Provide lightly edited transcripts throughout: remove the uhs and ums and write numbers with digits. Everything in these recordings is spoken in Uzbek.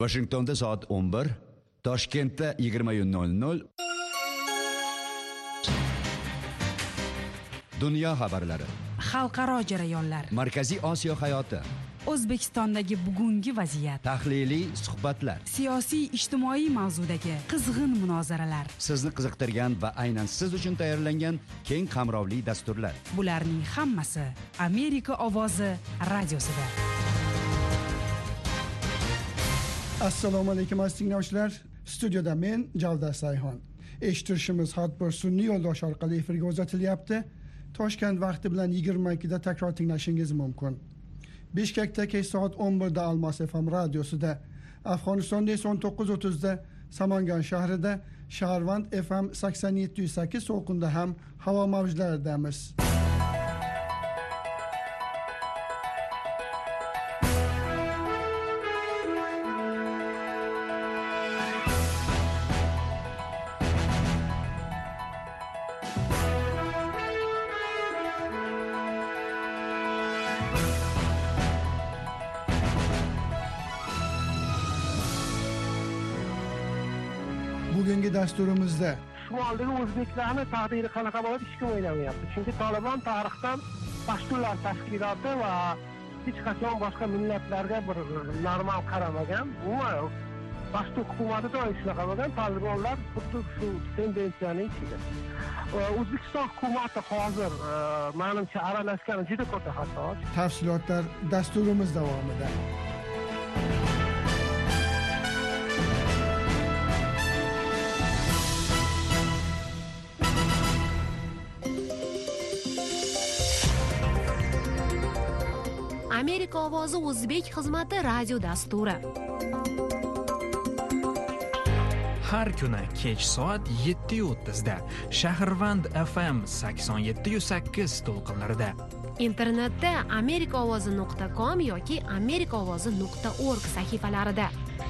Washingtonda soat 11, Toshkentda 20:00. Dunyo xabarlari, xalqaro jarayonlar, Markaziy Osiyo hayoti, O'zbekistondagi bugungi vaziyat, tahliliy suhbatlar, siyosiy ijtimoiy mavzudagi qizg'in munozaralar, sizni qiziqtirgan va aynan siz uchun tayyorlangan keng qamrovli dasturlar. Bularning hammasi Amerika ovozi radiosida. Assalomu alaykum aziz tinglovchilar. Studiyada men Javdar Sayhon. Eshittirishimiz har bir sun'iy yo'ldosh orqali efirga uzatilyapti. Toshkent vaqti bilan 22 da takror tinglashingiz mumkin. Bishkekda kech soat 11 da Almas FM radiosida, Afg'onistonda esa 19:30 da Samangan shahrida, Shaharvand FM 87.8 to'lqinda ham havo mavjlaridamiz. Bugungi dasturimizda Shimoldagi o'zbeklarning taqdiri qanaqa bo'ladi hech kim o'ylamayapti. Chunki Taliban tarixdan pashtunlar tashkiloti va hech qachon boshqa millatlarga bir normal qaramagan. Umuman pashtun hukumati doim shunaqa bo'lgan. Talibanlar xuddi shu tendensiyaning ichida. O'zbekiston hukumati hozir menimcha aralashgani juda katta xato. Tafsilotlar dasturimiz davomida. Amerika ovozi o'zbek xizmati radio dasturi. Har kuni kech soat 7:30 da Shaharvand FM 87.8 to'lqinlarida. Internetda amerikaovozi.com yoki amerikaovozi.org sahifalarida.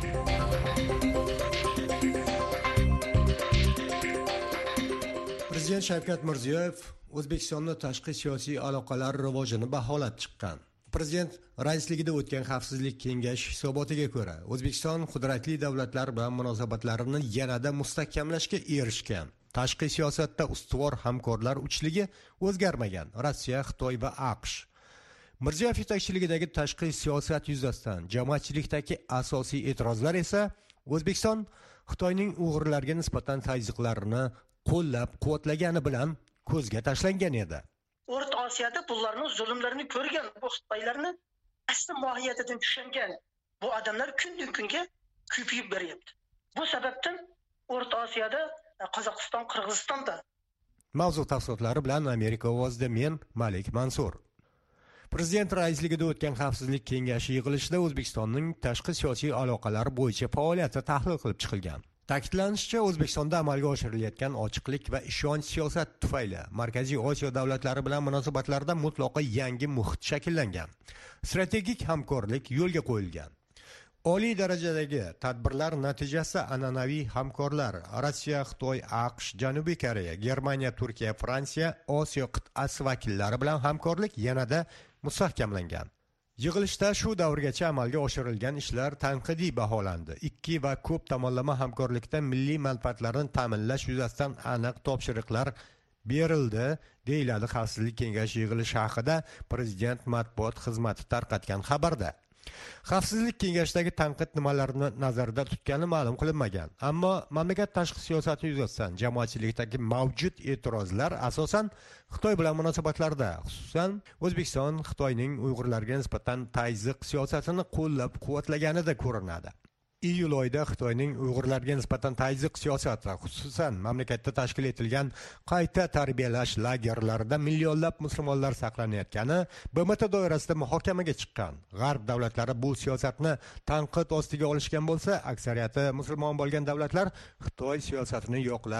Prezident Shavkat Mirziyoyev O'zbekistonning tashqi siyosiy aloqalar rivojini baholab chiqqan. Prezident raisligida o'tgan xavfsizlik kengashi hisobotiga ko'ra, O'zbekiston qudratli davlatlar bilan munosabatlarini yanada mustahkamlashga erishgan. Tashqi siyosatda ustuvor hamkorlar uchligi o'zgarmagan: Rossiya, Xitoy va AQSh. Mirziyoyev yetakchiligidagi tashqi siyosat yuzasidan jamoatchilikdagi asosiy e'tirozlar esa O'zbekiston Xitoyning uyg'urlarga nisbatan tazyiqlarini qo'llab-quvvatlagani bilan ko'zga tashlangan edi. O'rta Osiyoda bularning zulmlarini ko'rgan, bu Xitoylarni asli mohiyatidan tushungan bu odamlar kundan-kunga ko'payib boryapti. Bu sababdan O'rta Osiyoda Qozog'iston, Qirg'izistonda. Mavzu tafsilotlari bilan Amerika ovozida men Malik Mansur. Prezident raisligida o'tgan xavfsizlik kengashi yig'ilishida O'zbekistonning tashqi siyosiy aloqalar bo'yicha faoliyati tahlil qilib chiqilgan. Ta'kidlanishicha, O'zbekistonda amalga oshirilayotgan ochiqlik va ishonch siyosati tufayli Markaziy Osiyo davlatlari bilan munosabatlarda mutlaqo yangi muhit shakllangan. Strategik hamkorlik yo'lga qo'yilgan. Oliy darajadagi tadbirlar natijasida an'anaviy hamkorlar Rossiya, Xitoy, AQSh, Janubiy Koreya, Germaniya, Turkiya, Fransiya, Osiyo qit'asi vakillari bilan hamkorlik yanada mustahkamlangan. Yig'ilishda shu davrgacha amalga oshirilgan ishlar tanqidiy baholandi. Ikki va ko'p tomonlama hamkorlikda milliy manfaatlarni ta'minlash yuzasidan aniq topshiriqlar berildi, deyiladi Xavfsizlik kengashi yig'ilishi haqida Prezident matbuot xizmati tarqatgan xabarda. Xavfsizlik kengashidagi tanqid nimalarni nazarda tutgani ma'lum qilinmagan. Ammo mamlakat tashqi siyosati yuzasidan jamoatchilikdagi mavjud e'tirozlar asosan Xitoy bilan munosabatlarda, xususan O'zbekiston Xitoyning Uyg'urlarga nisbatan tazyiq siyosatini qo'llab-quvvatlaganida ko'rinadi. Iyul oyida Xitoyning Uyg'urlarga nisbatan tazyiq siyosati, xususan mamlakatda tashkil etilgan qayta tarbiyalash lagerlarida millionlab musulmonlar saqlanayotgani BMT doirasida muhokamaga chiqqan. G'arb davlatlari bu siyosatni tanqid ostiga olishgan bo'lsa, aksariyati musulmon bo'lgan davlatlar Xitoy siyosatini yoqlab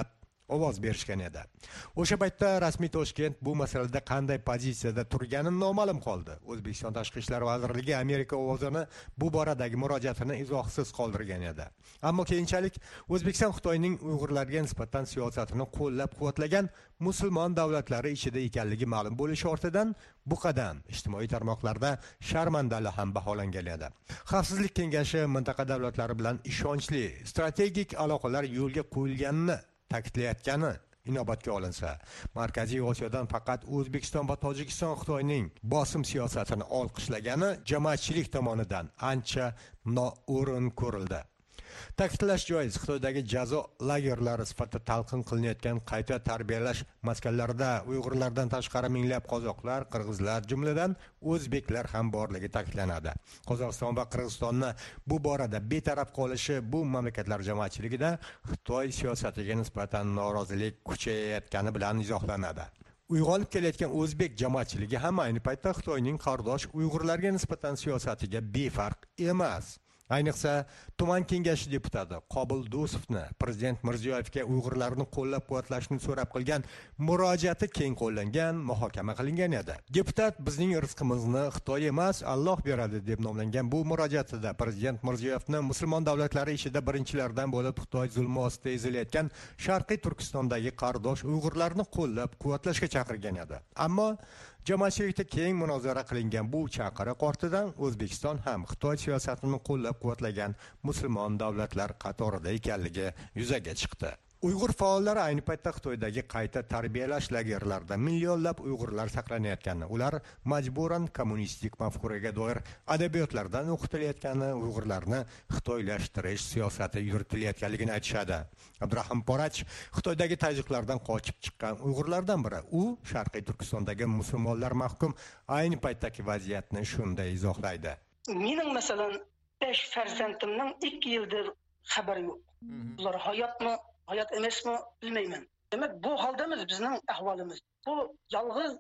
ovoz berishgan edi. O'sha paytda rasmiy Toshkent bu masalada qanday pozitsiyada turgani noma'lum qoldi. O'zbekiston Tashqi ishlar vazirligi Amerika ovozini bu boradagi murojaatini izohsiz qoldirgan edi. Ammo keyinchalik O'zbekiston Xitoyning Uyg'urlarga nisbatan siyosatini qo'llab-quvvatlagan musulmon davlatlari ichida ekanligi ma'lum bo'lishi ortidan bu qadam ijtimoiy tarmoqlarda sharmandali ham baholangan edi. Xavfsizlik kengashi mintaqa davlatlari bilan ishonchli strategik aloqalar yo'lga qo'yilganini ta'kidlayotgani inobatga olinsa, Markaziy Osiyodan faqat O'zbekiston va Tojikiston Xitoyning bosim siyosatini olqishlagani jamoatchilik tomonidan ancha noo'rin ko'rildi. Ta'kidlash joiz, Xitoydagi jazo lagerlari sifatida talqin qilinayotgan qayta tarbiyalash maskanlarida Uyg'urlardan tashqari minglab qozoqlar, qirg'izlar, jumladan o'zbeklar ham borligi ta'kidlanadi. Qozog'iston va Qirg'izistonni bu borada betaraf qolishi bu mamlakatlar jamoatchiligida Xitoy siyosatiga nisbatan norozilik kuchayayotgani bilan izohlanadi. Uyg'onib kelayotgan o'zbek jamoatchiligi ham ayni paytda Xitoyning qardosh Uyg'urlarga nisbatan siyosatiga befarq emas. Ayniqsa, tuman kengashi deputati Qobil Do'stovni prezident Mirziyoyevga Uyg'urlarni qo'llab-quvvatlashni so'rab qilgan murojaati keng qo'llangan, muhokama qilingan edi. Deputat bizning rizqimizni Xitoy emas, Alloh beradi deb nomlangan bu murojaatida prezident Mirziyoyevni musulmon davlatlari ichida birinchilardan bo'lib Xitoy zulmi ostida ezilayotgan Sharqiy Turkistondagi qardosh Uyg'urlarni qo'llab-quvvatlashga chaqirgan edi. Ammo jamoatchilikda keng munozara qilingan bu chaqiriq ortidan O'zbekiston ham Xitoy siyosatini qo'llab-quvvatlagan musulmon davlatlar qatorida ekanligi yuzaga chiqdi. Uyg'ur faollari ayni paytda Xitoydagi qayta tarbiyalash lagerlarida millionlab Uyg'urlar saqlanayotgani, ular majburan kommunistik mafkuraga doir adabiyotlardan o'qitilayotgani, Uyg'urlarni xitoylashtirish siyosati yuritilayotganligini aytishadi. Abdurahim Porach Xitoydagi tajiklardan qochib chiqqan Uyg'urlardan biri. U Sharqiy Turkistondagi musulmonlar mahkum ayni paytdagi vaziyatni shunday izohlaydi. Mening masalan 5 farzandimning 2 yildir xabari yo'q. Ular hayotmi, hayot emasmi bilmayman. Demak, bu holdamiz bizning ahvolimiz. Bu yolg'iz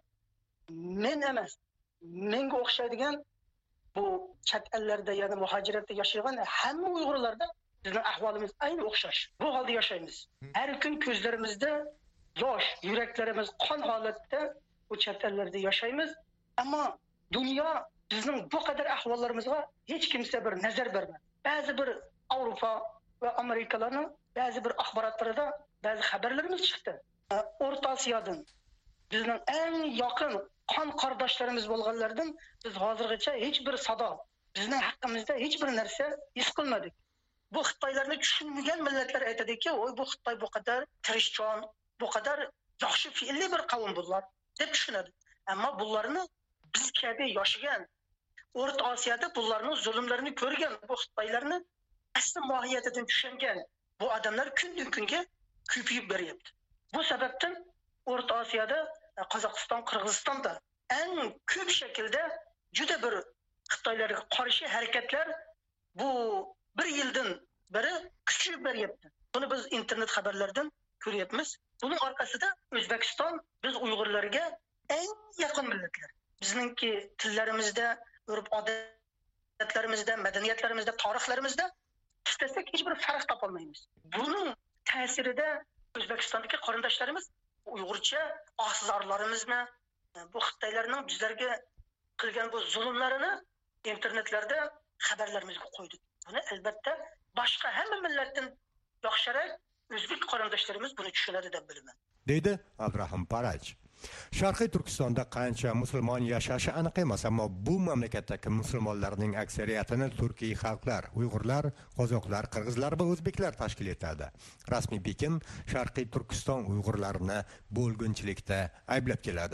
men emas. Menga o'xshaydigan bu chet ellarda, ya'ni muhojiratda yashagan hamma Uyg'urlarda bizning ahvolimiz ayni o'xshash. Bu holda yashaymiz. Har kun ko'zlarimizda yosh, yuraklarimiz qon holatda bu chet ellarda yashaymiz. Ammo dunyo bizning bu qadar ahvollarimizga hech kimsa bir nazar bermadi. Ba'zi bir Avropa va Amerikalarning ba'zi bir axborotlarida ba'zi xabarlarimiz chiqdi. O'rta Osiyodan bizning eng yaqin qon qardoshlarimiz bo'lganlardan biz hozirgacha hech bir sado, bizning haqqimizda hech bir narsa his qilmadik. Bu Xitoylarni tushunmagan millatlar aytadiki, "Voy, bu Xitoy bu qadar tirishchan, bu qadar yaxshi fe'lli bir qavm bular" deb tushunadi. Ammo bularni biz kabi yashagan O'rta Osiyoda bularning zulmlarini ko'rgan bu Xitoylarni asli mohiyatidan tushungan bu odamlar kundan kunga ko'payib boryapti. Bu sababdan O'rta Osiyoda, Qozog'iston, Qirg'izistonda eng ko'p shaklda juda bir Xitoylarga qarshi harakatlar bu bir yildan beri kuchayib boryapti. Buni biz internet xabarlaridan ko'ryapmiz. Buning orqasida O'zbekiston biz Uyg'urlarga eng yaqin millatlar. Bizningki tillarimizda, urf-odatlarimizda, madaniyatlarimizda, tarixlarimizda istasak hech bir farq topolmaymiz. Buning ta'sirida O'zbekistondagi qarindoshlarimiz Uyg'urcha ahzorlarimizni, bu Xitoylarning bizlarga qilgan bu zulmlarini internetlarda xabarlarimizga qo'ydik. Buni albatta boshqa hamma millatdan yaxshiroq o'zbek qarindoshlarimiz buni tushunadi deb bilaman, deydi Abdurahim Porach. Sharqiy Turkistonda qancha musulmon yashashi aniq emas, ammo bu mamlakatdagi musulmonlarning aksariyatini turkiy xalqlar, Uyg'urlar, qozoqlar, qirg'izlar va o'zbeklar tashkil etadi. Rasmiy Pekin Sharqiy Turkiston Uyg'urlarini bo'lgunchilikda ayblab keladi.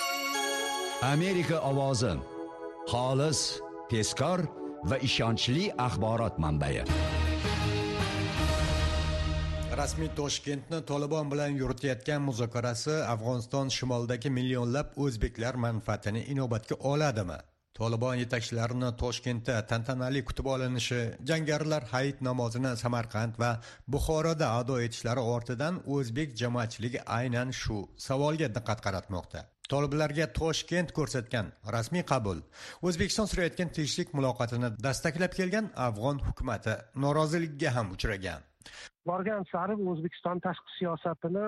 Amerika ovozi xolis, tezkor va ishonchli axborot manbai. Rasmiy Toshkentni Tolibon bilan yuritayotgan muzokarasi Afg'oniston shimolidagi millionlab o'zbeklar manfaatini inobatga oladimi? Tolibon yetakchilarini Toshkentda tantanali kutib olinishi, jangarilar hayit namozini Samarqand va Buxoroda ado etishlari ortidan o'zbek jamoatchiligi aynan shu savolga diqqat qaratmoqda. Toliblarga Toshkent ko'rsatgan rasmiy qabul, O'zbekiston surayotgan tinchlik muloqotini dastaklab kelgan afg'on hukumati noroziligiga ham uchragan. borgan sari O'zbekiston tashqi siyosatini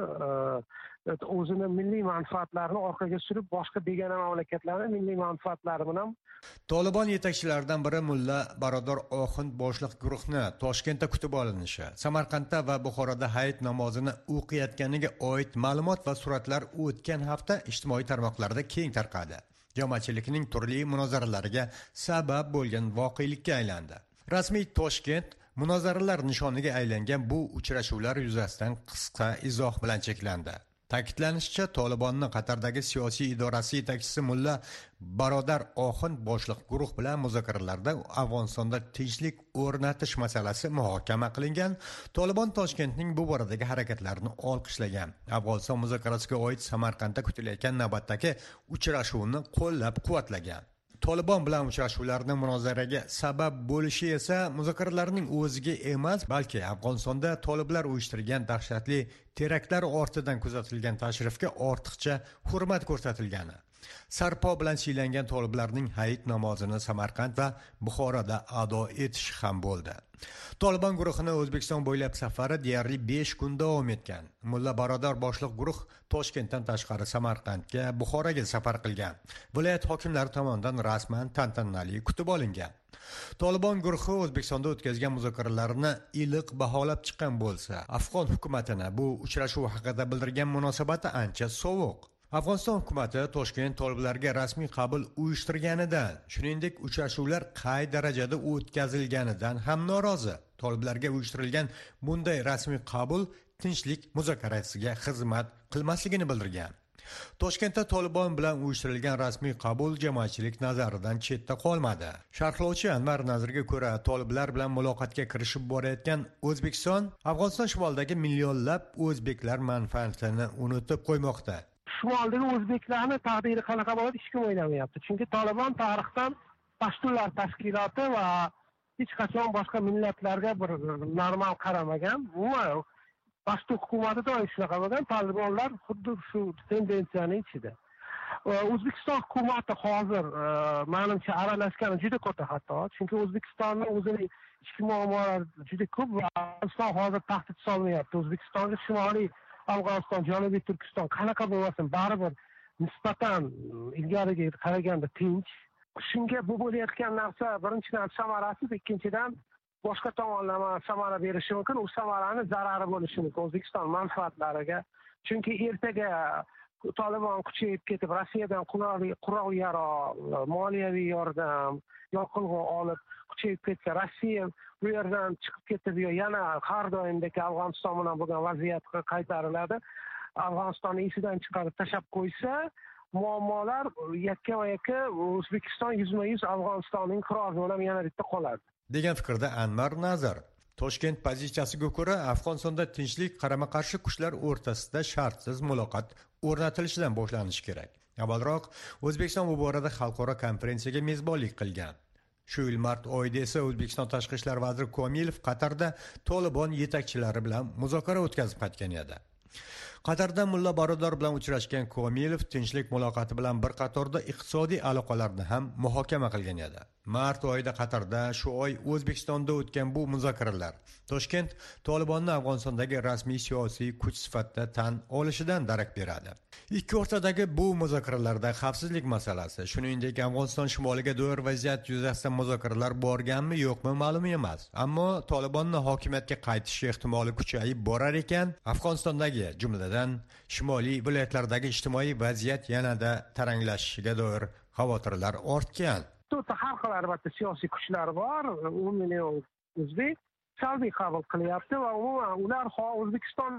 o'zini milliy manfaatlarini orqaga surib, boshqa begona mamlakatlarning milliy manfaatlari bilan Tolibon yetakchilaridan biri Mulla Barodar Oxund boshliq guruhni Toshkentda kutib olinishi, Samarqandda va Buxoroda hayit namozini o'qiyotganiga oid ma'lumot va suratlar o'tgan hafta ijtimoiy tarmoqlarda keng tarqadi. Jamoatchilikning turli munozaralariga sabab bo'lgan voqelikka aylandi. Rasmiy Toshkent munozaralar nishoniga aylangan bu uchrashuvlar yuzasidan qisqa izoh bilan cheklandi. Ta'kidlanishicha, Tolibonni Qatardagi siyosiy idorasi yetakchisi Mulla Barodar Oxund boshliq guruh bilan muzokaralarda Afg'onistonda tinchlik o'rnatish masalasi muhokama qilingan. Tolibon Toshkentning bu boradagi harakatlarini olqishlagan. Afg'oniston muzokarasiga oid Samarqandda kutilayotgan navbatdagi uchrashuvni qo'llab-quvvatlagan. Tolibon bilan uchrashuvlarning munozaraga sabab bo'lishi esa muzokaralarning o'ziga emas, balki Afg'onistonda toliblar uyushtirgan dahshatli teraktlar ortidan kuzatilgan tashrifga ortiqcha hurmat ko'rsatilgani. Sarpo bilan siylangan toliblarning hayit namozini Samarqand va Buxoroda ado etish ham bo'ldi. Tolibon guruhining O'zbekiston bo'ylab safari deyarli 5 kun davom etgan. Mulla Barodar boshliq guruh Toshkentdan tashqari Samarqandga, Buxoroga safar qilgan. Viloyat hokimlari tomonidan rasman tantanali kutib olingan. Tolibon guruhi O'zbekistonda o'tkazgan muzokaralarni iliq baholab chiqqan bo'lsa, Afg'on hukumatini bu uchrashuv haqida bildirgan munosabati ancha sovuq. Afg'oniston hukumati Toshkent toliblarga rasmiy qabul uyushtirganidan, shuningdek uchrashuvlar qay darajada o'tkazilganidan ham norozi. Toliblarga uyushtirilgan bunday rasmiy qabul tinchlik muzokarasiga xizmat qilmasligini bildirgan. Toshkentda Tolibon bilan uyushtirilgan rasmiy qabul jamoatchilik nazaridan chetda qolmadi. Sharhlovchi Anvar Nazirga ko'ra, toliblar bilan muloqotga kirishib borayotgan O'zbekiston Afg'oniston shimolidagi millionlab o'zbeklar manfaatini unutib qo'ymoqda. Shimoldagi o'zbeklarni taqdiri qanaqa bo'ladi hech kim o'ylamayapti. Chunki Tolibon tarixdan Pashtunlar tashkiloti va hech qachon boshqa millatlarga bir normal qaramagan. Umuman Pashtun hukumati doim shunaqa bo'lgan. Tolibonlar xuddi shu tendensiyaning ichida. O'zbekiston hukumati hozir menimcha aralashgani juda katta xato. Chunki O'zbekistonning o'zining ichki muammolari juda ko'p va Afg'oniston hozir tahdid solmayapti. O'zbekistonga Shimoliy Afg'oniston, Janubiy Turkiston qanaqa bo'lmasin, baribir nisbatan ilgariga qaraganda tinch. Shunga bu bo'layotgan narsa birinchidan samarasiz, ikkinchidan boshqa tomonlama samara berishi mumkin. U samarani zarari bo'lishi mumkin O'zbekiston manfaatlariga. Chunki ertaga Tolibon kuchayib ketib, Rossiyadan qurol-yarog', moliyaviy yordam, yoqilg'i olib kuchayib ketsa, Rossiya bu yerdan chiqib ketib, yana har doimdagi Afg'oniston bilan bo'lgan vaziyatga qaytariladi. Afg'onistonni esidan chiqarib tashab qo'ysa, muammolar yakka-yakka O'zbekiston 100% Afg'onistonning qirozi bilan yana bitta qoladi. degan fikrda Anvar Nazir. Toshkent pozitsiyasiga ko'ra, Afg'onistonda tinchlik qarama-qarshi kuchlar o'rtasida shartsiz muloqot o'rnatilishidan boshlanishi kerak. Avvalroq O'zbekiston bu borada xalqaro konferensiyaga mezbonlik qilgan. Shu yil mart oyida esa O'zbekiston tashqi ishlar vaziri Komilov Qatarda Tolibon yetakchilari bilan muzokara o'tkazib qaytgan edi. Qatarda Mulla Barodar bilan uchrashgan Komilov tinchlik muloqoti bilan bir qatorda iqtisodiy aloqalarni ham muhokama qilgan edi. Mart oyida Qatarda, shu oy O'zbekistonda o'tgan bu muzokaralar Toshkent Tolibonni Afg'onistondagi rasmiy siyosiy kuch sifatida tan olishidan darak beradi. Ikki o'rtadagi bu muzokaralarda xavfsizlik masalasi, shuningdek Afg'oniston shimoliga doir vaziyat yuzasidan muzokaralar borganmi yo'qmi ma'lum emas. Ammo Tolibonni hokimiyatga qaytishi ehtimoli kuchayib borar ekan, Afg'onistondagi jumladan shimoliy viloyatlardagi ijtimoiy vaziyat yanada taranglashishiga doir xavotirlar ortgan. Har xil albatta siyosiy kuchlar bor. 10 million o'zbek salbiy qabul qilyapti va umuman ular O'zbekiston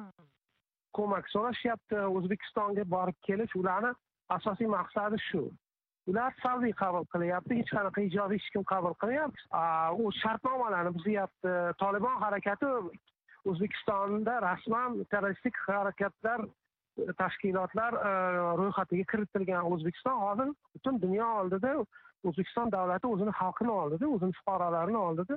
ko'mak so'rashyapti. O'zbekistonga borib kelish ularning asosiy maqsadi shu. Ular salbiy qabul qilyapti, hech qanaqa ijobiy hech kim qabul qilmayapti. U shartnomalarni buzyapti. Tolibon harakati O'zbekistonda rasman terroristik harakatlar tashkilotlar ro'yxatiga kiritilgan. O'zbekiston hozir butun dunyo oldida O'zbekiston davlati o'zini xalqini oldida, o'zini fuqarolarini oldida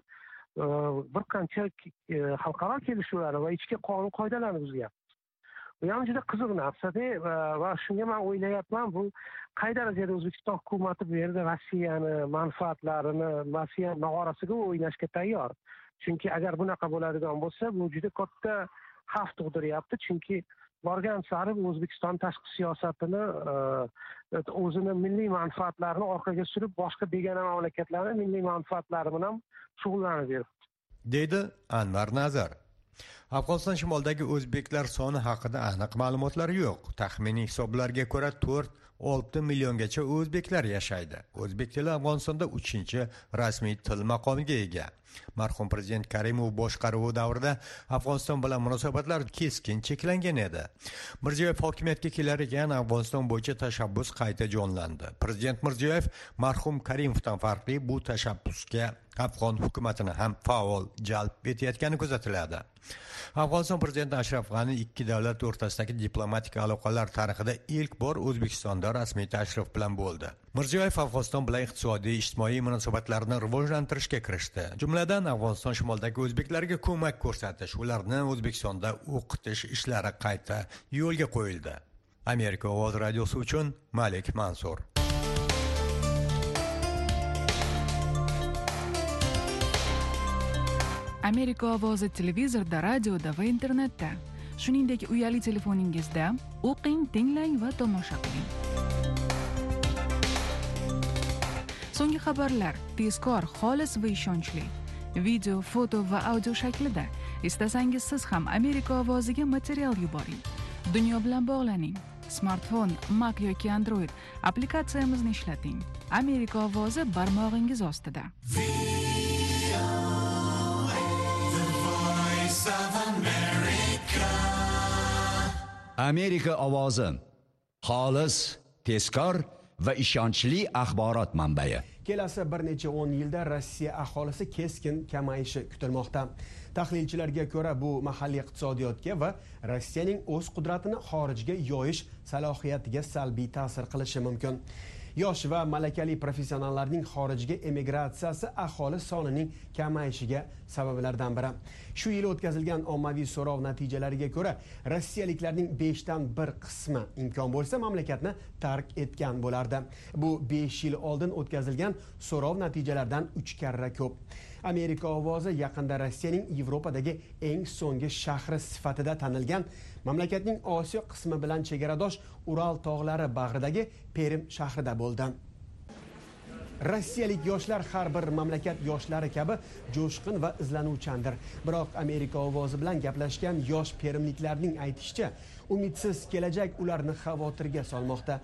bir qancha xalqaro kelishuvlar va ichki qonun qoidalarni buzyapti. Bu ham juda qiziq narsa-da va shunga men o'ylayapman, bu qay darajada O'zbekiston hukumati bu yerda Rossiyani manfaatlarini, Rossiya nog'orasiga o'ynashga tayyor. chunki agar bunaqa bo'ladigan bo'lsa bu juda katta xavf tug'diryapti, chunki borgan sari O'zbekiston tashqi siyosatini o'zini milliy manfaatlarini orqaga surib boshqa begona mamlakatlarning milliy manfaatlari bilan shug'ullanib yuribdi, deydi Anvar Nazar. Afg'oniston shimolidagi o'zbeklar soni haqida aniq ma'lumotlar yo'q. Taxminiy hisoblarga ko'ra 4-6 milliongacha o'zbeklar yashaydi. O'zbek tili Afg'onistonda 3-rasmiy til maqomiga ega. Marhum prezident Karimov boshqaruvi davrida Afg'oniston bilan munosabatlar keskin cheklangan edi. Mirziyoyev hokimiyatga kelar ekan Afg'oniston bo'yicha tashabbus qayta jonlandi. Prezident Mirziyoyev marhum Karimovdan farqli bu tashabbusga Afg'on hukumatini ham faol jalb etayotgani kuzatiladi. Afg'oniston prezidenti Ashraf G'ani ikki davlat o'rtasidagi diplomatik aloqalar tarixida ilk bor O'zbekistonda rasmiy tashrif bilan bo'ldi. Mirziyoyev Afg'oniston bilan iqtisodiy, ijtimoiy munosabatlarni rivojlantirishga kirishdi. Jumladan, Afg'oniston shimolidagi o'zbeklarga ko'mak ko'rsatish, ularni O'zbekistonda o'qitish ishlari qayta yo'lga qo'yildi. Amerika Ovoz radiosi uchun Malik Mansur. Amerika ovozi televizorda, radioda va internetda. Shuningdek, uyali telefoningizda o'qing, tinglang va tomosha qiling. So'nggi xabarlar tezkor, xolis va ishonchli. Video, foto va audio shaklida. Istasangiz siz ham Amerika ovoziga material yuboring. Dunyo bilan bog'laning. Smartfon, Mac yoki Android applikatsiyamizni ishlating. Amerika ovozi barmog'ingiz ostida. Amerika ovozi xolis, tezkor va ishonchli axborot manbai. Kelasi bir necha 10 yilda Rossiya aholisi keskin kamayishi kutilmoqda. Tahlilchilarga ko'ra bu mahalliy iqtisodiyotga va Rossiyaning o'z qudratini xorijga yoyish salohiyatiga salbiy ta'sir qilishi mumkin. Yosh va malakali professionallarning xorijga emigratsiyasi aholi sonining kamayishiga sabablardan biri. Shu yil o'tkazilgan ommaviy so'rov natijalariga ko'ra, rossiyaliklarning 5dan 1 qismi imkon bo'lsa mamlakatni tark etgan bo'lardi. Bu 5 yil oldin o'tkazilgan so'rov natijalaridan 3 karra ko'p. Amerika ovozi yaqinda Rossiyaning Yevropadagi eng so'nggi shahri sifatida tanilgan mamlakatning Osiyo qismi bilan chegaradosh Ural tog'lari bag'ridagi Perm shahrida bo'ldi. Rossiyalik yoshlar har bir mamlakat yoshlari kabi jo'shqin va izlanuvchandir. Biroq Amerika ovozi bilan gaplashgan yosh permliklarning aytishicha, umidsiz kelajak ularni xavotirga solmoqda.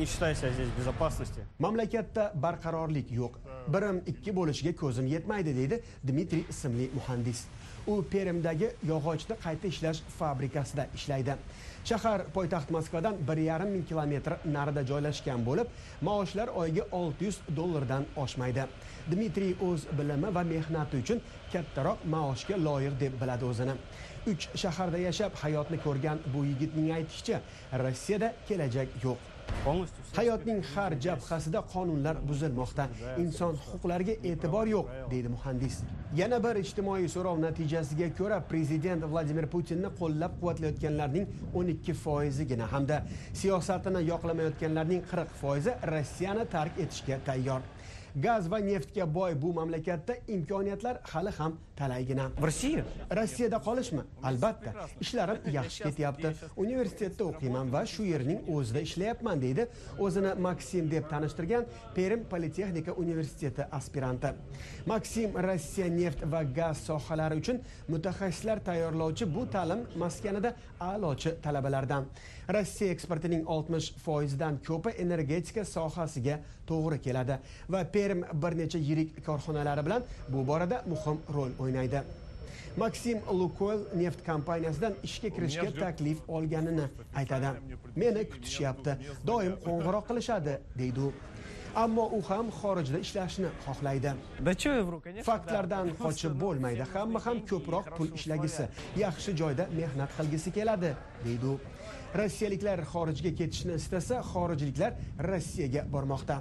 Mamlakatda barqarorlik yo'q. Birim 2 bo'lishiga ko'zim yetmaydi, deydi Dmitriy ismli muhandis. U Permdagi yog'ochni qayta ishlash fabrikasida ishlaydi. Shahar poytaxt Moskvadan 1,5 ming kilometr narida joylashgan bo'lib, maoshlar oyiga $600 oshmaydi. Dmitriy o'z bilimi va mehnati uchun kattaroq maoshga loyiq deb biladi o'zini. 3 shaharda yashab hayotni ko'rgan bu yigitning aytishicha, Rossiyada kelajak yo'q. Hayotning har jabhasida qonunlar buzilmoqda, inson huquqlariga e'tibor yo'q, deydi muhandis. Yana bir ijtimoiy so'rov natijasiga ko'ra, prezident Vladimir Putinni qo'llab-quvvatlayotganlarning 12% hamda siyosatini yoqlamayotganlarning 40% Rossiyani tark etishga tayyor. Gaz va neftga boy bu mamlakatda imkoniyatlar hali ham talaygina. Rossiyada qolishmi? Albatta, ishlarim yaxshi ketyapti. Universitetda o'qiyman va shu yerning o'zida ishlayapman, deydi o'zini Maksim deb tanishtirgan Perm Politexnika universiteti aspiranti. Maksim Rossiya neft va gaz sohalari uchun mutaxassislar tayyorlovchi bu ta'lim maskanida a'lochi talabalardan. Rossiya eksportining 60%dan ko'pi energetika sohasiga to'g'ri keladi va Perm bir necha yirik korxonalari bilan bu borada muhim rol o'ynaydi. Maksim Lukoil neft kompaniyasidan ishga kirishga taklif olganini aytadi. Meni kutishyapti, doim qo'ng'iroq qilishadi, deydi u. Ammo u ham xorijda ishlashni xohlaydi. Faktlardan qochib bo'lmaydi. Hamma ham ko'proq pul ishlagisi, yaxshi joyda mehnat qilgisi keladi, deydi u. Rossiyaliklar xorijga ketishni istasa, xorijliklar Rossiyaga bormoqda.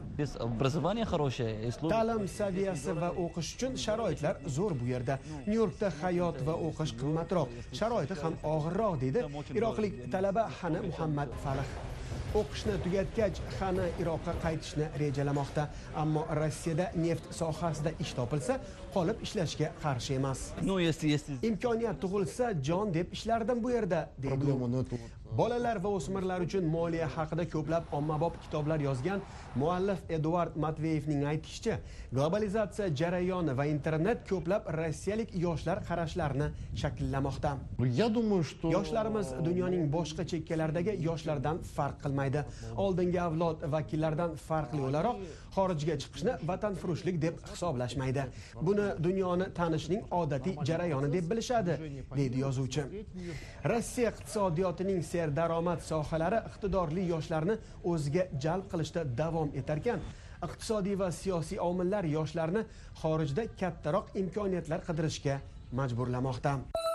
Ta'lim saviyasi va o'qish uchun sharoitlar zo'r bu yerda. Nyu-Yorkda hayot va o'qish qimmatroq, sharoiti ham og'irroq, deydi iroqlik talaba Xana Muhammad Farah. O'qishni tugatgach, Xana Iroqqa qaytishni rejalamoqda, ammo Rossiyada neft sohasida ish topilsa, qolib ishlashga qarshi emas. Imkoniyat tug'ilsa jon deb ishlardim bu yerda, deydi. Bolalar va o'smirlar uchun moliya haqida ko'plab ommabop kitoblar yozgan muallif Eduard Matveyevning aytishicha, globalizatsiya jarayoni va internet ko'plab rossiyalik yoshlar qarashlarini shakllamoqda. Yoshlarimiz dunyoning boshqa chekkalaridagi yoshlardan farq qilmaydi. Oldingi avlod vakillaridan farqli o'laroq xorijga chiqishni vatanfurushlik deb hisoblashmaydi. Buni dunyoni tanishning odatiy jarayoni deb bilishadi, deydi yozuvchi. Rossiya iqtisodiyotining daromad sohalari iqtidorli yoshlarni o'ziga jalb qilishda davom etarkan, iqtisodiy va siyosiy omillar yoshlarni xorijda kattaroq imkoniyatlar qidirishga majburlamoqda.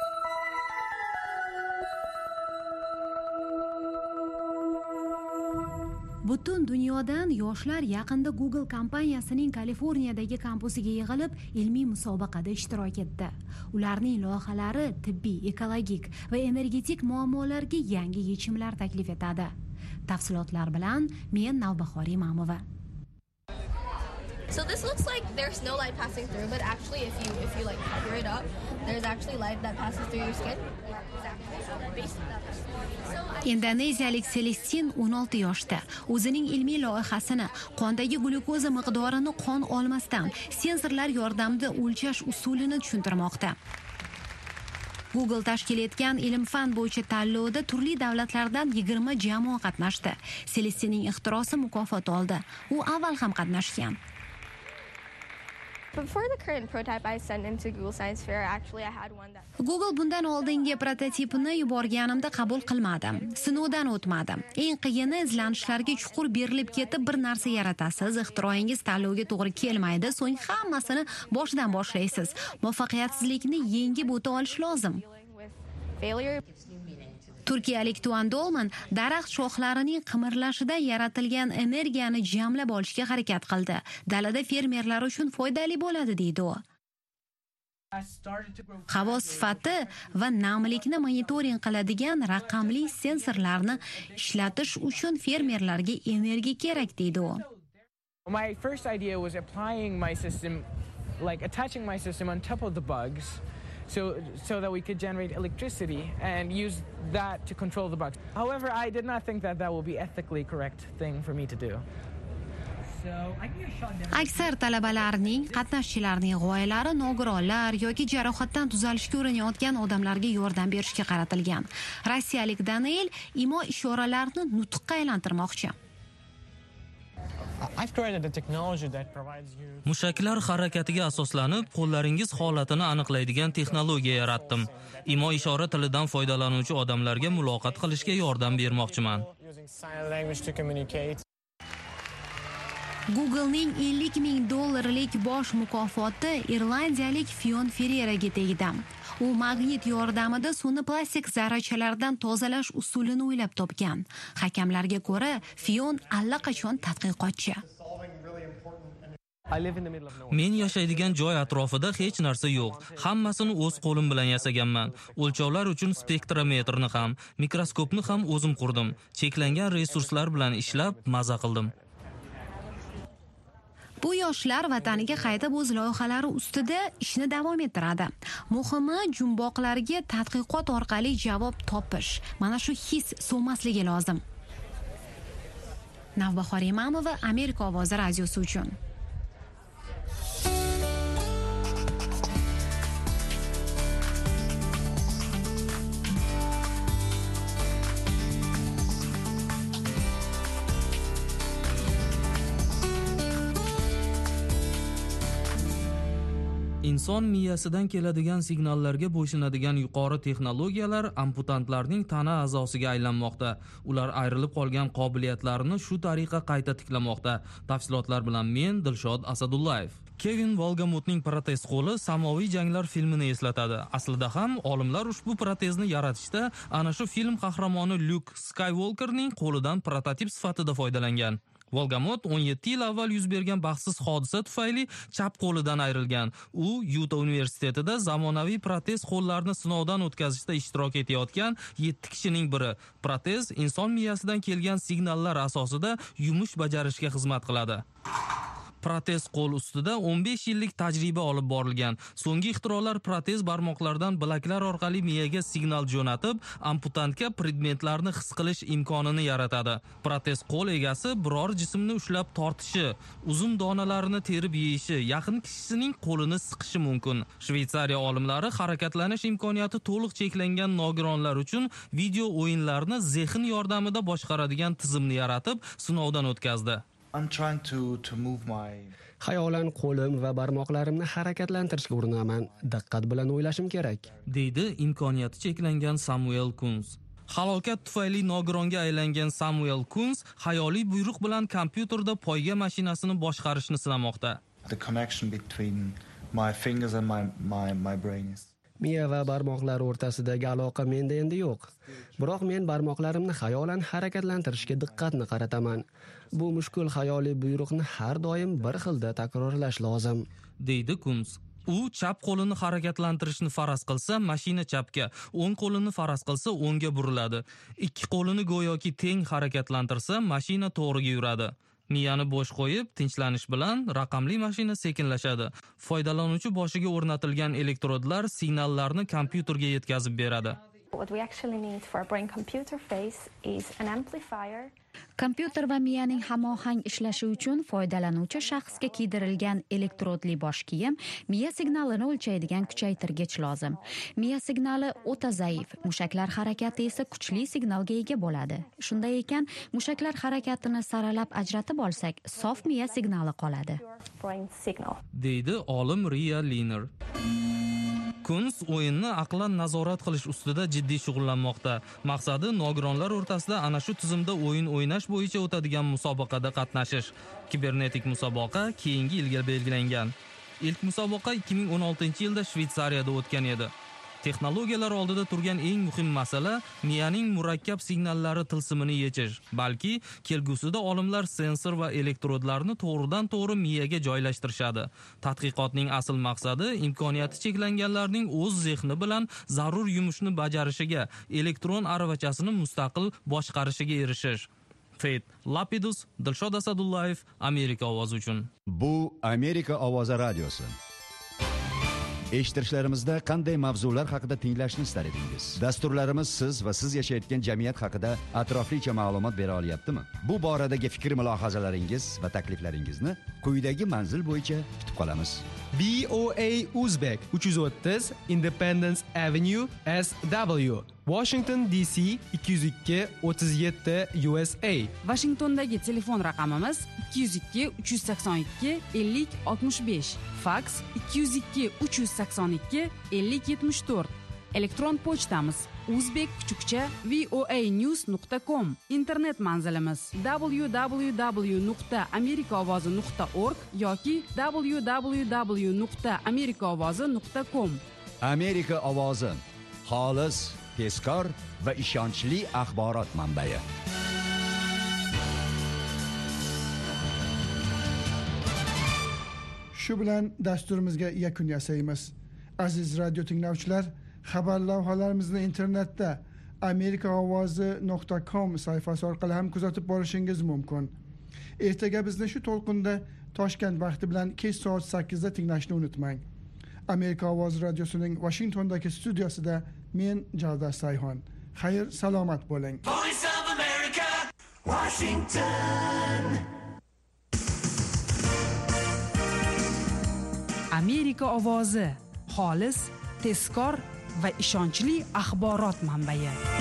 Butun dunyodan yoshlar yaqinda Google kompaniyasining Kaliforniyadagi kampusiga yig'ilib, ilmiy musobaqada ishtirok etdi. Ularning loyihalari tibbiy, ekologik va energetik muammolarga yangi yechimlar taklif etadi. Tafsilotlar bilan men Navbahor Imamova. So this looks like there's no light passing through, but actually if you like cover it up, there's actually light that passes through your skin. Indoneziyalik Celestin 16 yoshda o'zining ilmiy loyihasini qondagi glyukoza miqdorini qon olmasdan sensorlar yordamida o'lchash usulini tushuntirmoqda. Google tashkil etgan ilm-fan bo'yicha tanlovda turli davlatlardan 20 jamoa qatnashdi. Celestinning ixtirosi mukofot oldi. U avval ham qatnashgan. Before the current prototype I sent into Google Science Fair, actually I had one that... Google bundan oldingi prototipini yuborganimda qabul qilmadim. Sinovdan o'tmadim. Eng qiyini izlanishlarga chuqur berilib ketib bir narsa yaratasiz, ixtiroingiz tanlovga to'g'ri kelmaydi, so'ng hammasini boshdan boshlaysiz. Muvaffaqiyatsizlikni yengib o'ta olish lozim. Turkiyalik Tuan Dolman daraxt shoxlarining qimirlashidan yaratilgan energiyani jamlab olishga harakat qildi. Dalada fermerlar uchun foydali bo'ladi, deydi u. Havo sifati va namlikni monitoring qiladigan raqamli sensorlarni ishlatish uchun fermerlarga energiya kerak, deydi u. My first idea was applying my system, like attaching my system on top of the bugs. So that we could generate electricity and use that to control the bugs. However, I did not think that will be ethically correct thing for me to do. Aksar talabalarning, qatnashchilarning g'oyalari nogironlar yoki jarohatdan tuzalishga urinayotgan odamlarga yordam berishga qaratilgan. Rossiyalik Daniel imo ishoralarini nutqqa aylantirmoqchi. Mushaklar harakatiga asoslanib, qo'llaringiz holatini aniqlaydigan texnologiya yaratdim. Imo ishora tilidan foydalanuvchi odamlarga muloqot qilishga yordam bermoqchiman. Google'ning $50,000 bosh mukofoti irlandiyalik Fion Ferreraga tegdi. U magnit yordamida suvni plastik zarrachalardan tozalash usulini o'ylab topgan. Hakamlarga ko'ra, Fion allaqachon tadqiqotchi. Men yashaydigan joy atrofida hech narsa yo'q. Hammasini o'z qo'lim bilan yasaganman. O'lchovlar uchun spektrometrni ham, mikroskopni ham o'zim qurdim. Cheklangan resurslar bilan ishlab, maza qildim. Bu yoshlar vataniga qaytib o'z loyihalari ustida ishni davom ettiradi. Muhimi, jumboqlarga tadqiqot orqali javob topish. Mana shu his so'masligi lozim. Navbahor Imamova, Amerika ovozi radiosi uchun. Inson miyasidan keladigan signallarga bo'ysunadigan yuqori texnologiyalar amputantlarning tana a'zosiga aylanmoqda. Ular ayrilib qolgan qobiliyatlarini shu tariqa qayta tiklamoqda. Tafsilotlar bilan men Dilshod Asadullayev. Kevin Volgamotning protez qo'li Samoviy janglar filmini eslatadi. Aslida ham olimlar ushbu protezni yaratishda ana shu film qahramoni Luke Skywalkerning qo'lidan prototip sifatida foydalangan. Volgamot 17 yil avval yuz bergan baxtsiz hodisa tufayli chap qo'lidan ayrilgan. U Yuta universitetida zamonaviy protez qo'llarni sinovdan o'tkazishda ishtirok etayotgan 7 kishining biri. Protez inson miyasidan kelgan signallar asosida yumush bajarishga xizmat qiladi. Protez qo'l ustida 15 yillik tajriba olib borilgan. So'nggi ixtirolar protez barmoqlardan bilaklar orqali miyaga signal jo'natib, amputantga predmetlarni his qilish imkonini yaratadi. Protez qo'l egasi biror jismni ushlab tortishi, uzum donalarini terib yeyishi, yaqin kishisining qo'lini siqishi mumkin. Shveysariya olimlari harakatlanish imkoniyati to'liq cheklangan nogironlar uchun video o'yinlarni zehn yordamida boshqaradigan tizimni yaratib, sinovdan o'tkazdi. I'm trying to move my Xayolan qo'lim va barmoqlarimni harakatlantirishga urinaman. Diqqat bilan o'ylashim kerak, deydi imkoniyati cheklangan Samuel Kunz. Halokat tufayli nogironga aylangan Samuel Kunz xayoliy buyruq bilan kompyuterda poyga mashinasini boshqarishni sinamoqda. The connection between my fingers and my brain is. Miya va barmoqlar o'rtasidagi aloqa menda endi yo'q. Biroq men barmoqlarimni xayolan harakatlantirishga diqqatni qarataman. Bu mushkul xayoliy buyruqni har doim bir xilda takrorlash lozim, deydi Kunz. U chap qo'lini harakatlantirishni faraz qilsa, mashina chapga, o'ng qo'lini faraz qilsa, o'ngga buriladi. Ikki qo'lini go'yoki teng harakatlantirsa, mashina to'g'riga yuradi. Miyani bo'sh qo'yib, tinchlanish bilan raqamli mashina sekinlashadi. Foydalanuvchi boshiga o'rnatilgan elektrodlar signallarni kompyuterga yetkazib beradi. What we actually need for a brain computer face is an amplifier. Kompyuter va miyaning hamohang ishlashi uchun foydalanuvchi shaxsga kiydirilgan elektrodli bosh kiyim miya signalini o'lchaydigan kuchaytirgich lozim. Miya signali o'ta zaif, mushaklar harakati esa kuchli signalga ega bo'ladi. Shunday ekan, mushaklar harakatini saralab ajratib olsak, sof miya signali qoladi, deydi olim Ria Liner. Kunz o'yinni aqlan nazorat qilish ustida jiddiy shug'ullanmoqda. Maqsadi nogironlar o'rtasida ana shu tizimda o'yin o'ynash bo'yicha o'tadigan musobaqada qatnashish. Kibernetik musobaqa keyingi yilga belgilangan. Ilk musobaqa 2016-yilda Shveysariyada o'tgan edi. Texnologiyalar oldida turgan eng muhim masala miyaning murakkab signallari tilsimini yechish. Balki kelgusida olimlar sensor va elektrodlarni to'g'ridan-to'g'ri miyaga joylashtirishadi. Tadqiqotning asl maqsadi imkoniyati cheklanganlarning o'z zehni bilan zarur yumushni bajarishiga, elektron aravachasini mustaqil boshqarishiga erishish. Faith Lapidus, Dilshod Asadullayev, Amerika ovozi uchun. Bu Amerika ovozi radiosi. Eshittirishlarimizda qanday mavzular haqida tinglashni istar edingiz? Dasturlarimiz siz va siz yashayotgan jamiyat haqida atroflicha ma'lumot bera olyaptimi? Bu boradagi fikr-mulohazalaringiz va takliflaringizni quyidagi manzil bo'yicha kutib qolamiz. BOA Uzbek 330 Independence Avenue SW, Washington DC 202 37 USA. Washingtondagi telefon raqamimiz 202 382 50 65, faks 202 382 50 74. Elektron pochtamiz uzbek_voanews.com. Internet manzilimiz www.amerikaovozi.org yoki www.amerikaovozi.com. Amerika ovozi, xolis, tezkor va ishonchli axborot manbai. Shu bilan dasturimizga yakun yasaymiz. Aziz radio tinglovchilar, xabar lavhalarimizni internetda amerikaovozi.com sayfasi orqali ham kuzatib borishingiz mumkin. Ertaga bizni shu to'lqinda Toshkent vaqti bilan kech soat 8 da tinglashni unutmang. Amerika ovozi radiosining Washingtondagi studiosida men Javdar Sayhon. Xayr, salomat bo'ling. Voice of America, Washington. Amerika ovozi, xolis, tezkor va ishonchli axborot manbai.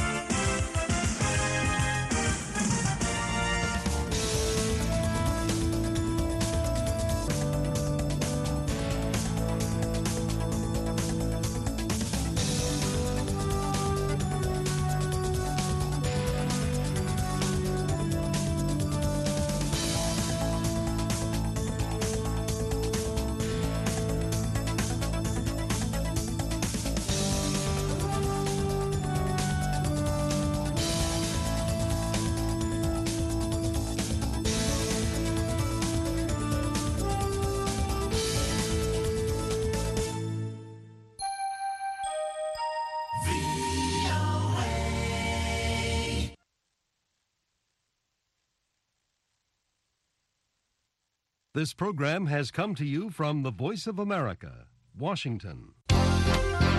This program has come to you from the Voice of America, Washington.